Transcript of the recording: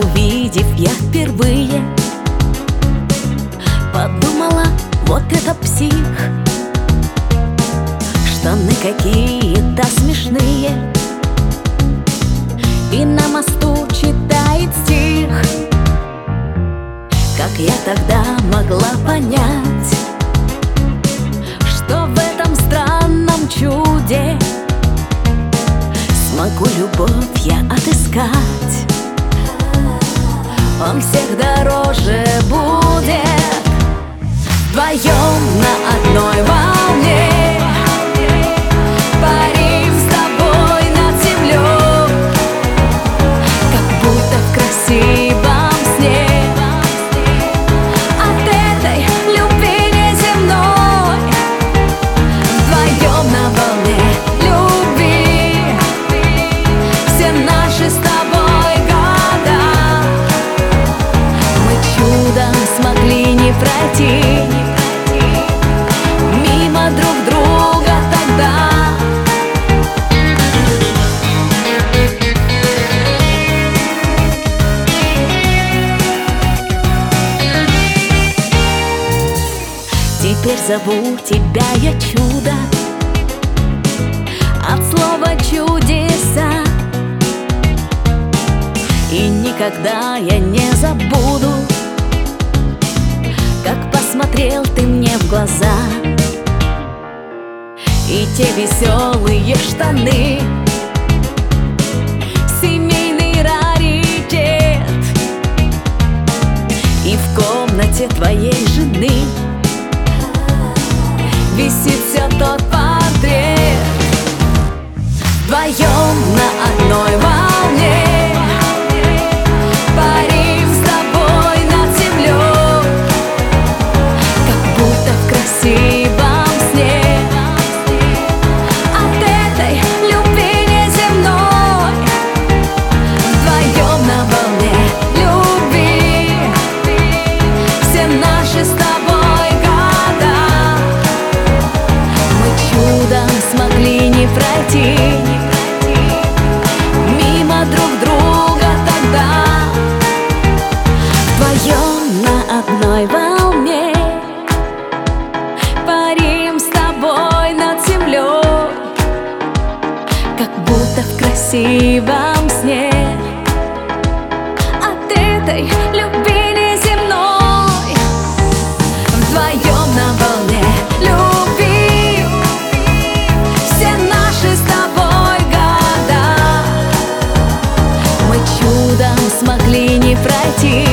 увидев я впервые, подумала, вот это псих. Штаны какие-то смешные, и на мосту читает стих. Как я тогда могла понять, что в этом странном чуде смогу любовь я отыскать? Он всех дороже будет. Вдвоем на одной волне парим с тобой над землей, как будто в красивом сне. От этой любви неземной вдвоем на волне любви. Все наши с тобой года мы чудом смогли не пройти мимо друг друга тогда. Теперь зову тебя я чудо, от слова чудеса. И никогда я не забуду, как посмотрел ты мне в глаза. И те веселые штаны, семейный раритет. И в комнате твоей жены висит все тот портрет. Вдвоем на одной волне парим с тобой над землей, как будто в красивом сне. От этой любви неземной вдвоем на волне любви. Все наши с тобой года мы чудом смогли не пройти мимо друг друга тогда. Вдвоем на одной волне парим с тобой над землей, как будто в красивом сне. От этой любви неземной вдвоем на волне любви. Все наши с тобой года мы чудом смогли не пройти